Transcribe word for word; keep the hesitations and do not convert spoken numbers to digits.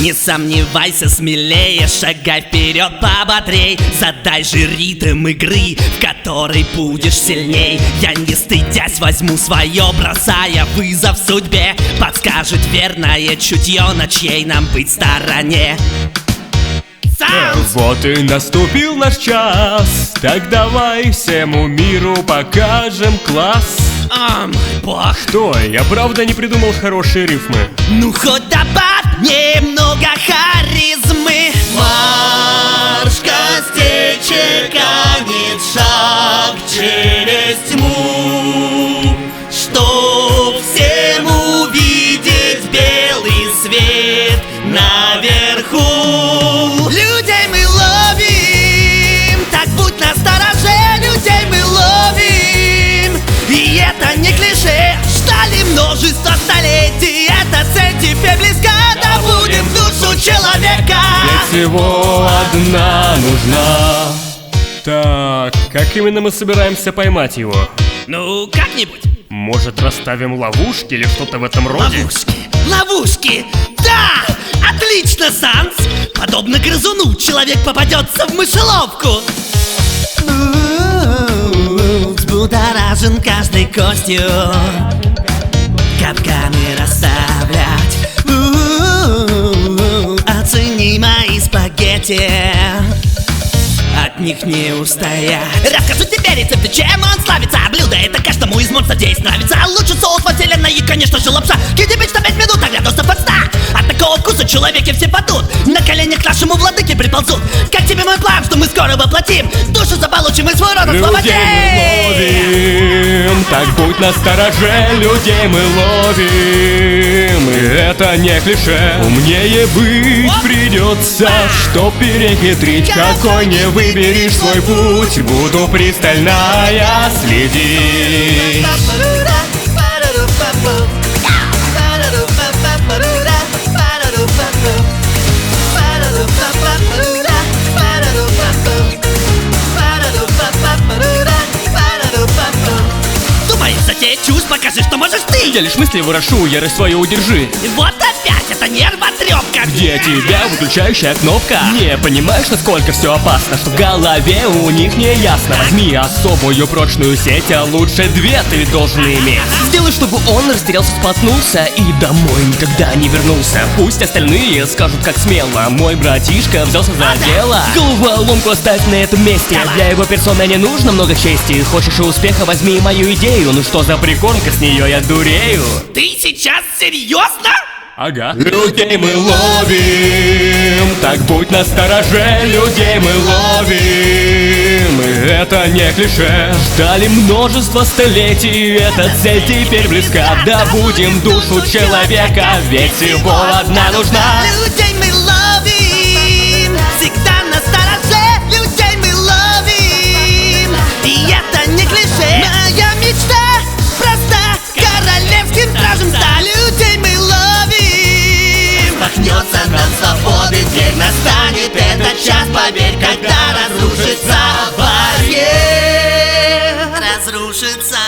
Не сомневайся, смелее, шагай вперед пободрей. Задай же ритм игры, в которой будешь сильней. Я не стыдясь возьму свое, бросая вызов судьбе. Подскажет верное чутье, на чьей нам быть стороне. Вот и наступил наш час, так давай всему миру покажем класс. О, мой бог. Что, я правда не придумал хорошие рифмы? Ну хоть добавь немного харизмы. Марш костей чеканит шаг через тьму, чтоб всем увидеть белый свет наверху. Людей мы ловим, так будь настороже. Людей мы ловим, и это не клише. Ждали множество столетий, эта цель тебе близка. Добудем душу человека, ведь всего одна нужна. Так, как именно мы собираемся поймать его? Ну, как-нибудь. Может, расставим ловушки или что-то в этом роде? Ловушки, ловушки, да! Отлично, Санс! Подобно грызуну, человек попадется в мышеловку. Взбудоражен каждой костью, капканы расставлять. Оцени мои спагетти, от них не устоять. Расскажу тебе рецепты, чем он славится. Блюдо это каждому из монстров здесь нравится. Лучший соус во вселенной и, конечно же, лапша. Кидебич на пять минут, а градусов от ста. От такого вкуса человеки все падут, на коленях к нашему владыке приползут. Как тебе мой план, что мы скоро воплотим? Душу заполучим и свой род освободим. Людей мы ловим, так будь настороже. Людей мы ловим, и это не клише. Умнее быть придется, чтоб перехитрить. Какой не выберешь свой путь, буду пристально я следить. Думаешь, затеять чушь, покажи, что можешь ты. Я лишь мысли выношу, ярость свою удержи. И вот опять эта нервотрепка. Где тебя выключающая кнопка? Не понимаешь, насколько все опасно, что в голове у них не ясно. Возьми особую прочную сеть, а лучше две ты должен иметь. Сделай, чтобы он растерялся, споткнулся и домой никогда не вернулся. Пусть остальные скажут, как смело мой братишка взялся за дело. Головоломку оставь на этом месте. Для его персоны не нужно много чести. Хочешь успеха, возьми мою идею. Ну что за прикормка, с нее я дурею. Ты сейчас серьезно? Ага. Людей мы ловим, так будь настороже. Людей мы ловим, и это не клише. Ждали множество столетий, эта цель теперь близка. Добудем душу человека, ведь всего одна нужна. Людей мы ловим, всегда настороже. Людей мы ловим, и это не клише. Моя мечта проста, королевским стражем стали. Людей мы ловим. Махнется нам свободы, дверь настанет этот час, поверь, когда разрушится барьер. Разрушится